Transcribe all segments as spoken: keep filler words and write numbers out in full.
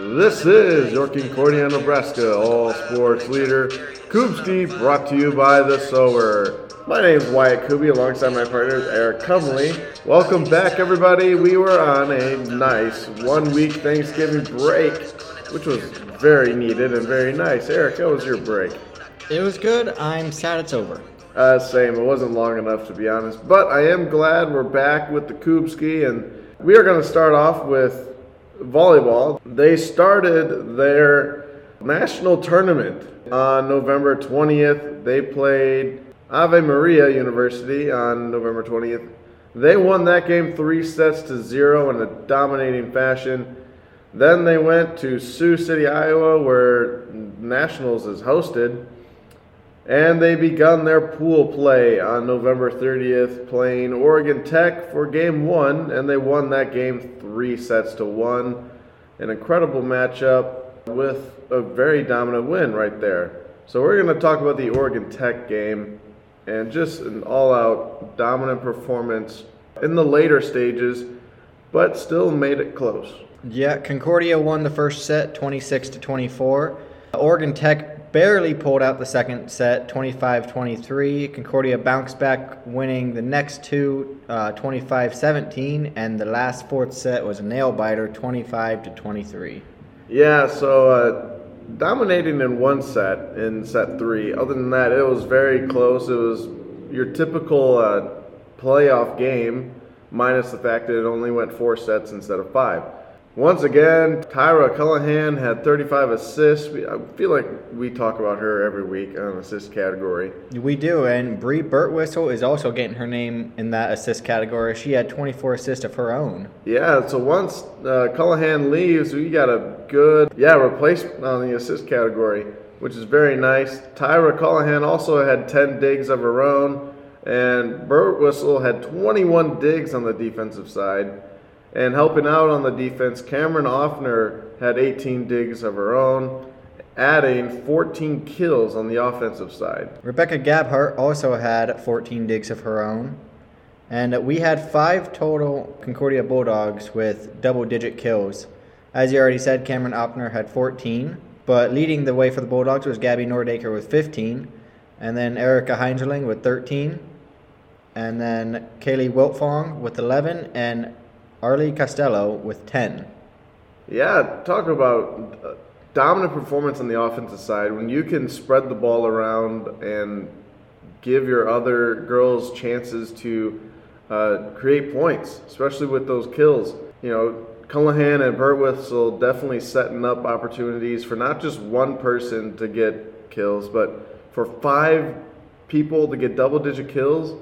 This is your Concordia, Nebraska all sports leader, Kubski, brought to you by The Sower. My name is Wyatt Kuby, alongside my partners Eric Cumley. Welcome back, everybody. We were on a nice one-week Thanksgiving break, which was very needed and very nice. Eric, how was your break? It was good. I'm sad it's over. Uh, same. It wasn't long enough, to be honest. But I am glad we're back with the Kubski, and we are going to start off with volleyball. They started their national tournament on November twentieth. They played Ave Maria University on November twentieth. They won that game three sets to zero in a dominating fashion. Then they went to Sioux City, Iowa, where Nationals is hosted. And they begun their pool play on November thirtieth, playing Oregon Tech for game one, and they won that game three sets to one. An incredible matchup with a very dominant win right there. So we're going to talk about the Oregon Tech game and just an all-out dominant performance in the later stages, but still made it close. Yeah, Concordia won the first set, twenty-six to twenty-four. Oregon Tech barely pulled out the second set, twenty-five twenty-three. Concordia bounced back, winning the next two, uh, twenty-five seventeen, and the last fourth set was a nail-biter, twenty-five to twenty-three. Yeah, so uh, dominating in one set, in set three. Other than that, it was very close. It was your typical uh, playoff game, minus the fact that it only went four sets instead of five. Once again, Tyra Cullihan had thirty-five assists. I feel like we talk about her every week on assist category. We do, and Bree Birtwistle is also getting her name in that assist category. She had twenty-four assists of her own. Yeah, so once uh, Cullihan leaves, we got a good yeah replacement on the assist category, which is very nice. Tyra Cullihan also had ten digs of her own, and Birtwistle had twenty-one digs on the defensive side. And helping out on the defense, Cameron Offner had eighteen digs of her own, adding fourteen kills on the offensive side. Rebecca Gabhart also had fourteen digs of her own. And we had five total Concordia Bulldogs with double-digit kills. As you already said, Cameron Offner had fourteen. But leading the way for the Bulldogs was Gabby Nordaker with fifteen. And then Erica Heinzerling with thirteen. And then Kaylee Wiltfong with eleven. And Arlie Costello with ten. Yeah, talk about uh, dominant performance on the offensive side. When you can spread the ball around and give your other girls chances to uh, create points, especially with those kills. You know, Cullihan and Birtwistle definitely setting up opportunities for not just one person to get kills, but for five people to get double-digit kills,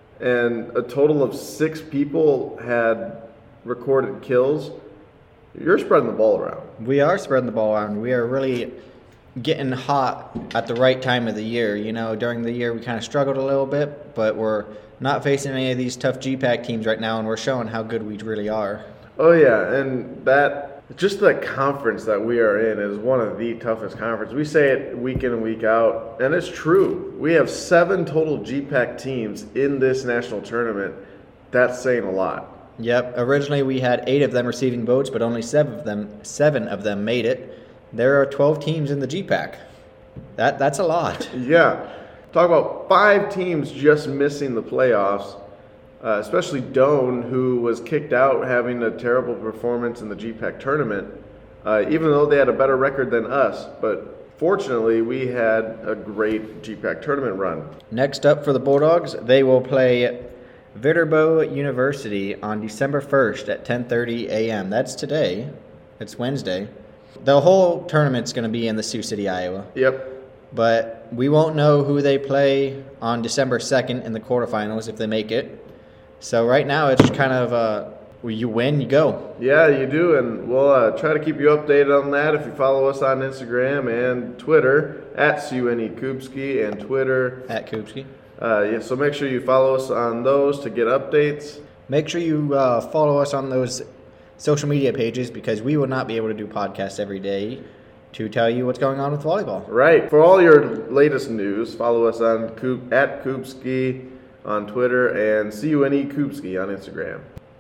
and a total of six people had recorded kills. You're spreading the ball around. We are spreading the ball around. We are really getting hot at the right time of the year. You know, during the year we kind of struggled a little bit, but we're not facing any of these tough G PAC teams right now, and we're showing how good we really are. Oh yeah, and that just the conference that we are in is one of the toughest conferences. We say it week in and week out, and it's true. We have seven total G PAC teams in this national tournament. That's saying a lot. Yep. Originally, we had eight of them receiving votes, but only seven of them seven of them made it. There are twelve teams in the G PAC. That that's a lot. Yeah. Talk about five teams just missing the playoffs, uh, especially Doane, who was kicked out having a terrible performance in the G PAC tournament, uh, even though they had a better record than us. But fortunately, we had a great G PAC tournament run. Next up for the Bulldogs, they will play Viterbo University on December first at ten thirty a.m. That's today. It's Wednesday. The whole tournament's going to be in the Sioux City, Iowa. Yep. But we won't know who they play on December second in the quarterfinals if they make it. So right now it's kind of uh, you win, you go. Yeah, you do, and we'll uh, try to keep you updated on that if you follow us on Instagram and Twitter at C U N E Kubski and Twitter At Kubski. Uh, yeah, so make sure you follow us on those to get updates. Make sure you uh, follow us on those social media pages because we will not be able to do podcasts every day to tell you what's going on with volleyball. Right. For all your latest news, follow us on Coop, at Kubski on Twitter and C U N E Kubski on Instagram.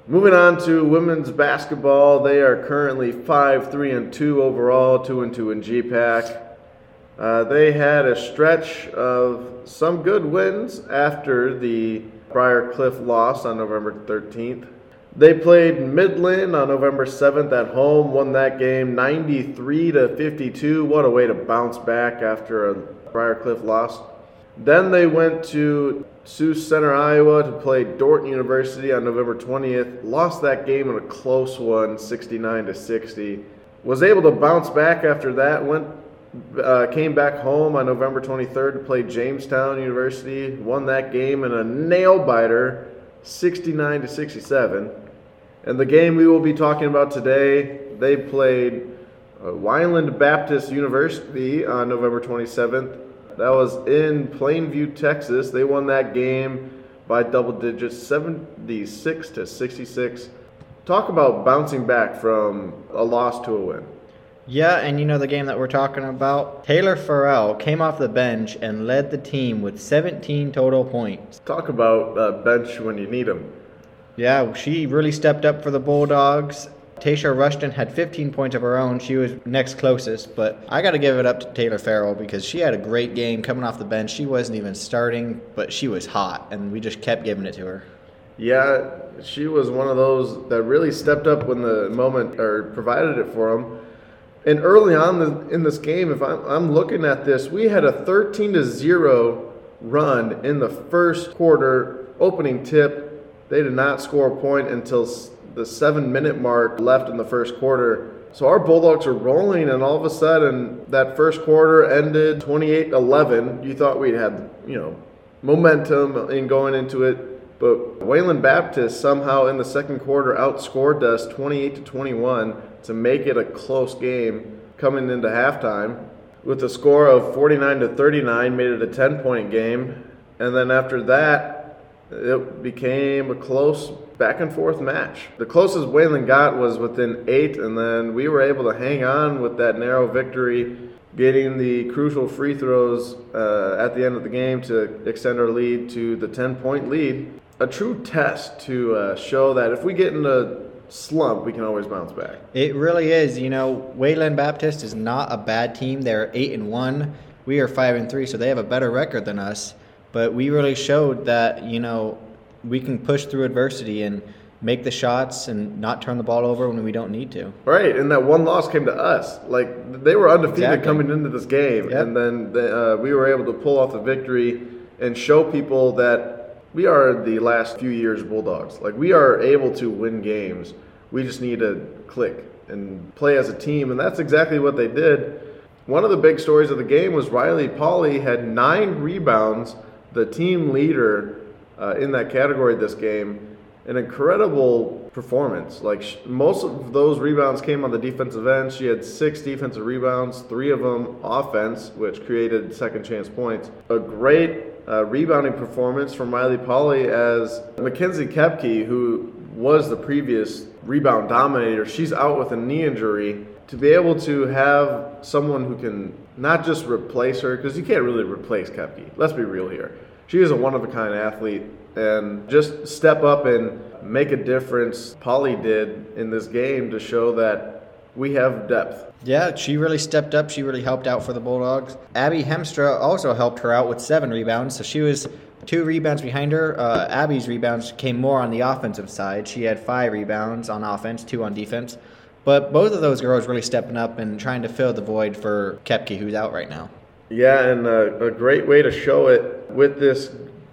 Moving on to women's basketball, they are currently five three and two overall, two and two in G PAC. Uh, they had a stretch of some good wins after the Briar Cliff loss on November thirteenth. They played Midland on November seventh at home, won that game ninety-three to fifty-two. What a way to bounce back after a Briar Cliff loss. Then they went to Sioux Center, Iowa to play Dorton University on November twentieth. Lost that game in a close one, sixty-nine to sixty. Was able to bounce back after that, went Uh, came back home on November twenty-third to play Jamestown University, won that game in a nail-biter, sixty-nine to sixty-seven. And the game we will be talking about today, they played uh, Wineland Baptist University on November twenty-seventh. That was in Plainview, Texas. They won that game by double digits, seventy-six to sixty-six. Talk about bouncing back from a loss to a win. Yeah, and you know the game that we're talking about? Taylor Farrell came off the bench and led the team with seventeen total points. Talk about uh, bench when you need them. Yeah, she really stepped up for the Bulldogs. Tasha Rushton had fifteen points of her own. She was next closest, but I got to give it up to Taylor Farrell because she had a great game coming off the bench. She wasn't even starting, but she was hot, and we just kept giving it to her. Yeah, she was one of those that really stepped up when the moment or provided it for them. And early on in this game, if I'm, I'm looking at this, we had a thirteen to zero run in the first quarter opening tip. They did not score a point until the seven-minute mark left in the first quarter. So our Bulldogs were rolling, and all of a sudden, that first quarter ended twenty-eight eleven. You thought we'd had, you know, momentum in going into it. But Wayland Baptist somehow in the second quarter outscored us twenty-eight to twenty-one to make it a close game coming into halftime. With a score of forty-nine to thirty-nine, made it a ten-point game. And then after that, it became a close back and forth match. The closest Wayland got was within eight, and then we were able to hang on with that narrow victory, getting the crucial free throws uh, at the end of the game to extend our lead to the ten-point lead. A true test to uh, show that if we get in a slump, we can always bounce back. It really is. You know, Wayland Baptist is not a bad team. They're eight and one. We are five and three, so they have a better record than us. But we really showed that, you know, we can push through adversity and make the shots and not turn the ball over when we don't need to. Right, and that one loss came to us. Like, they were undefeated exactly. coming into this game, yep. and then they, uh, we were able to pull off the victory and show people that we are the last few years Bulldogs. Like, we are able to win games. We just need to click and play as a team, and that's exactly what they did. One of the big stories of the game was Riley Pauley had nine rebounds, the team leader uh, in that category this game. An incredible performance. Like, sh- most of those rebounds came on the defensive end. She had six defensive rebounds, three of them offense, which created second chance points. A great uh, rebounding performance from Riley Pauley as Mackenzie Kepke, who was the previous rebound dominator. She's out with a knee injury. To be able to have someone who can not just replace her, because you can't really replace Kepke. Let's be real here. She is a one-of-a-kind athlete, and just step up and make a difference. Polly did in this game to show that we have depth. Yeah, she really stepped up. She really helped out for the Bulldogs. Abby Hemstra also helped her out with seven rebounds, so she was two rebounds behind her. Uh, Abby's rebounds came more on the offensive side. She had five rebounds on offense, two on defense. But both of those girls really stepping up and trying to fill the void for Kepke, who's out right now. Yeah, and a, a great way to show it with this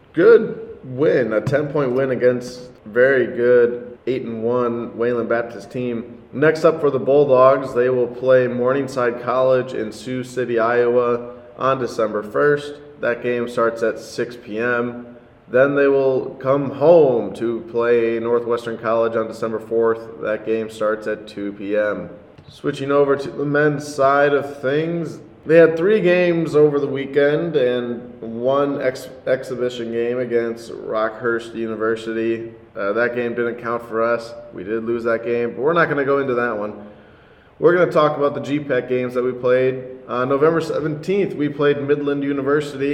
good win, a ten-point win against very good eight and one Wayland Baptist team. Next up for the Bulldogs, they will play Morningside College in Sioux City, Iowa on December first. That game starts at six p.m. Then they will come home to play Northwestern College on December fourth. That game starts at two p.m. Switching over to the men's side of things, they had three games over the weekend and one ex- exhibition game against Rockhurst University. Uh, that game didn't count for us. We did lose that game, but we're not going to go into that one. We're going to talk about the G PAC games that we played. On November seventeenth, we played Midland University.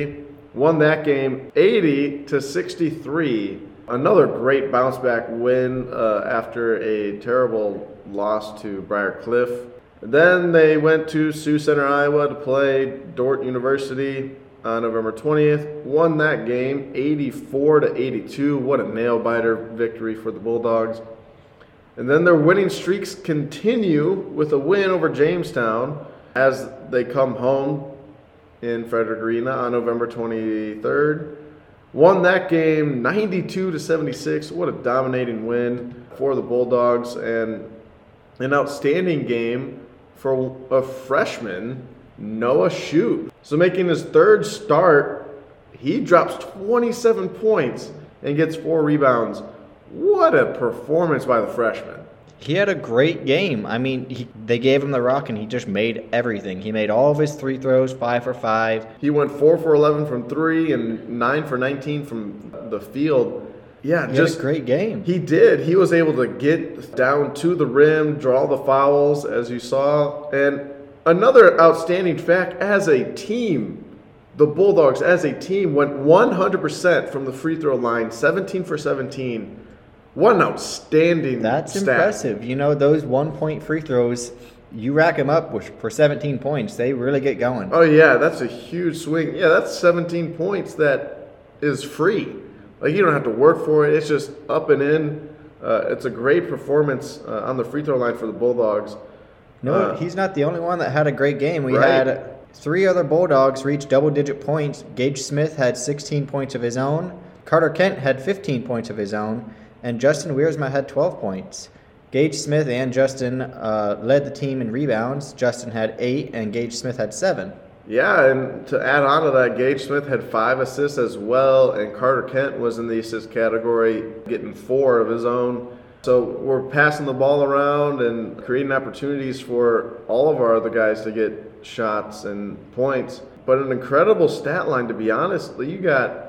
won that game eighty to sixty-three. Another great bounce back win uh, after a terrible loss to Briar Cliff. Then they went to Sioux Center, Iowa to play Dordt University on November twentieth. Won that game eighty-four to eighty-two. What a nail-biter victory for the Bulldogs. And then their winning streaks continue with a win over Jamestown as they come home in Frederick Arena on November twenty-third. Won that game ninety-two to seventy-six. What a dominating win for the Bulldogs, and an outstanding game for a freshman, Noah Shute. So making his third start, he drops twenty-seven points and gets four rebounds. What a performance by the freshman. He had a great game. I mean, he, they gave him the rock, and he just made everything. He made all of his free throws, five for five. He went four for eleven from three and nine for nineteen from the field. Yeah, he just had a great game. He did. He was able to get down to the rim, draw the fouls, as you saw. And another outstanding fact, as a team, the Bulldogs, as a team, went one hundred percent from the free throw line, seventeen for seventeen. What an outstanding That's stat. impressive. You know, those one-point free throws, you rack them up with, for seventeen points. They really get going. Oh, yeah, that's a huge swing. Yeah, that's seventeen points that is free. Like, you don't have to work for it. It's just up and in. Uh, it's a great performance uh, on the free throw line for the Bulldogs. No, uh, he's not the only one that had a great game. We right. had three other Bulldogs reach double-digit points. Gage Smith had sixteen points of his own. Carter Kent had fifteen points of his own. And Justin Wiersma had twelve points. Gage Smith and Justin uh, led the team in rebounds. Justin had eight, and Gage Smith had seven. Yeah, and to add on to that, Gage Smith had five assists as well, and Carter Kent was in the assist category, getting four of his own. So we're passing the ball around and creating opportunities for all of our other guys to get shots and points. But an incredible stat line, to be honest. You got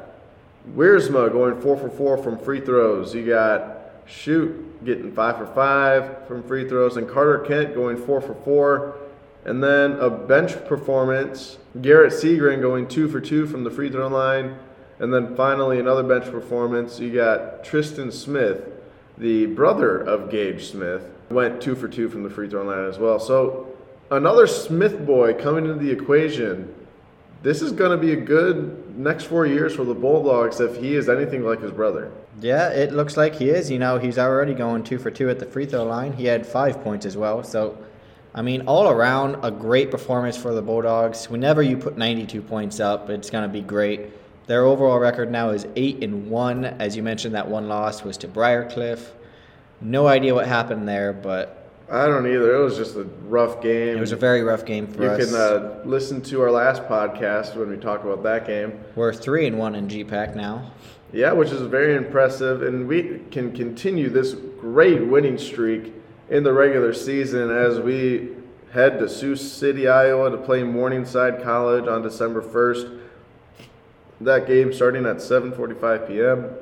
Wiersma going four for four from free throws. You got Shute getting five for five from free throws, and Carter Kent going four for four. And then a bench performance, Garrett Seagren going two for two from the free throw line. And then finally another bench performance. You got Tristan Smith, the brother of Gage Smith, went two for two from the free throw line as well. So another Smith boy coming into the equation. This is going to be a good next four years for the Bulldogs if he is anything like his brother. Yeah, it looks like he is. You know, he's already going two for two at the free throw line. He had five points as well. So, I mean, all around, a great performance for the Bulldogs. Whenever you put ninety-two points up, it's going to be great. Their overall record now is eight and one. As you mentioned, that one loss was to Briar Cliff. No idea what happened there, but I don't either. It was just a rough game. It was a very rough game for you us. You can uh, listen to our last podcast when we talk about that game. We're three and one in G PAC now. Yeah, which is very impressive, and we can continue this great winning streak in the regular season as we head to Sioux City, Iowa to play Morningside College on December first. That game starting at seven forty-five p.m.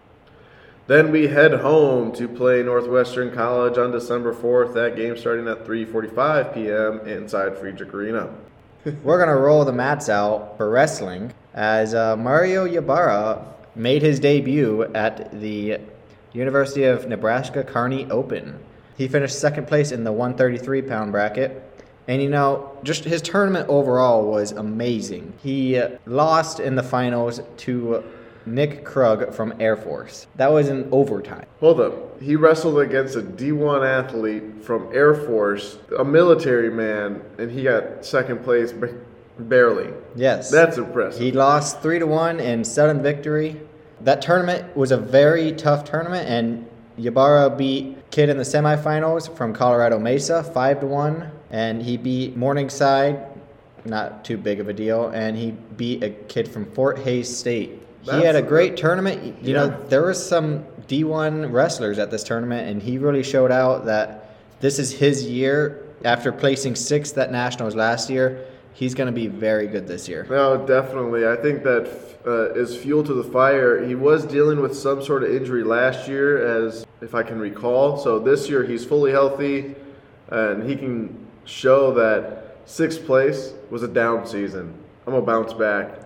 Then we head home to play Northwestern College on December fourth. That game starting at three forty-five p.m. inside Friedrich Arena. We're going to roll the mats out for wrestling as uh, Mario Ybarra made his debut at the University of Nebraska Kearney Open. He finished second place in the one thirty-three pound bracket. And, you know, just his tournament overall was amazing. He lost in the finals to Nick Krug from Air Force. That was in overtime. Hold up. He wrestled against a D one athlete from Air Force, a military man, and he got second place barely. Yes. That's impressive. He lost three to one in sudden victory. That tournament was a very tough tournament, and Ybarra beat kid in the semifinals from Colorado Mesa five to one, and he beat Morningside, not too big of a deal, and he beat a kid from Fort Hays State. That's he had a great a, tournament. You yeah. know, there were some D one wrestlers at this tournament, and he really showed out that this is his year. After placing sixth at Nationals last year, he's going to be very good this year. No, definitely. I think that uh, is fuel to the fire. He was dealing with some sort of injury last year, as if I can recall. So this year he's fully healthy, and he can show that sixth place was a down season. I'm going to bounce back.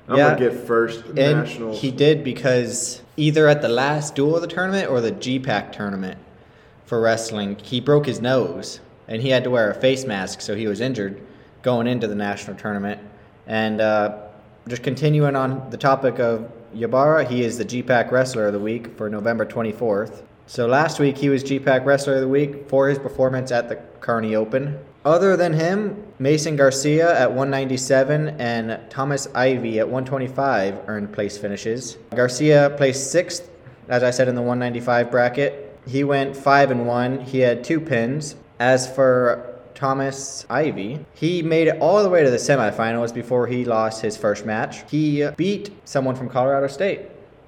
I'm Yeah. gonna get first And nationals. he did because either at the last duel of the tournament or the G PAC tournament for wrestling, he broke his nose and he had to wear a face mask, so he was injured going into the national tournament. And uh, just continuing on the topic of Ybarra, he is the G PAC Wrestler of the Week for November twenty-fourth. So last week he was G PAC Wrestler of the Week for his performance at the Kearney Open. Other than him, Mason Garcia at one ninety-seven and Thomas Ivy at one twenty-five earned place finishes. Garcia placed sixth, as I said, in the one ninety-five bracket. He went five and one. He had two pins. As for Thomas Ivy, he made it all the way to the semifinals before he lost his first match. He beat someone from Colorado State.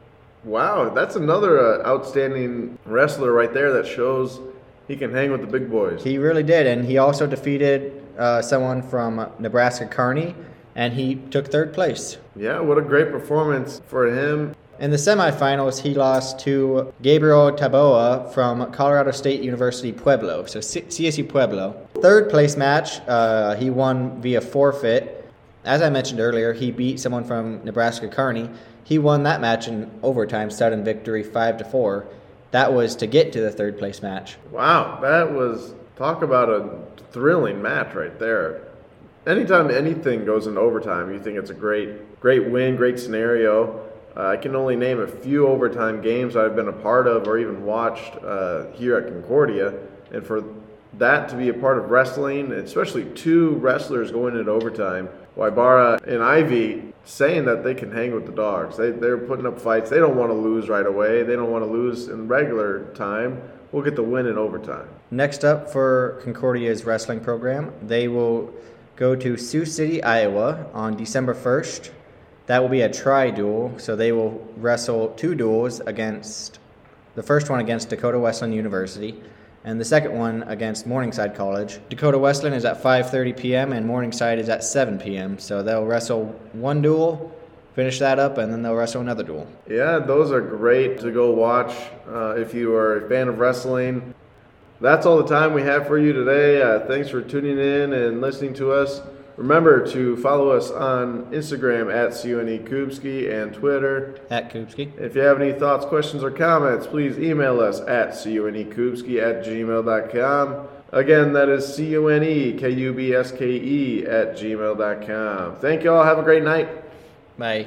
Wow, that's another uh, outstanding wrestler right there that shows he can hang with the big boys. He really did, and he also defeated uh, someone from Nebraska Kearney, and he took third place. Yeah, what a great performance for him. In the semifinals, he lost to Gabriel Taboa from Colorado State University Pueblo, so C- CSU Pueblo. Third place match, uh, he won via forfeit. As I mentioned earlier, he beat someone from Nebraska Kearney. He won that match in overtime, sudden victory five to four. That was to get to the third place match. Wow, that was, talk about a thrilling match right there. Anytime anything goes into overtime, you think it's a great, great win, great scenario. Uh, I can only name a few overtime games I've been a part of or even watched uh, here at Concordia. And for that to be a part of wrestling, especially two wrestlers going into overtime, Ybarra and Ivy saying that they can hang with the dogs. They, they're putting up fights. They don't want to lose right away. They don't want to lose in regular time. We'll get the win in overtime. Next up for Concordia's wrestling program, they will go to Sioux City, Iowa on December first. That will be a tri-duel, so they will wrestle two duels against, the first one against Dakota Wesleyan University, and the second one against Morningside College. Dakota Wesleyan is at five thirty p.m. and Morningside is at seven p.m. So they'll wrestle one duel, finish that up, and then they'll wrestle another duel. Yeah, those are great to go watch uh, if you are a fan of wrestling. That's all the time we have for you today. Uh, thanks for tuning in and listening to us. Remember to follow us on Instagram at C U N E Kubski and Twitter At Kubski. If you have any thoughts, questions, or comments, please email us at C U N E Kubski at gmail dot com. Again, that is C U N E K U B S K E at gmail dot com. Thank you all. Have a great night. Bye.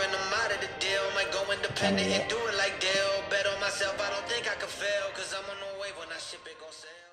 Independent and do it like Dale. Bet on myself, I don't think I could fail, cause I'm on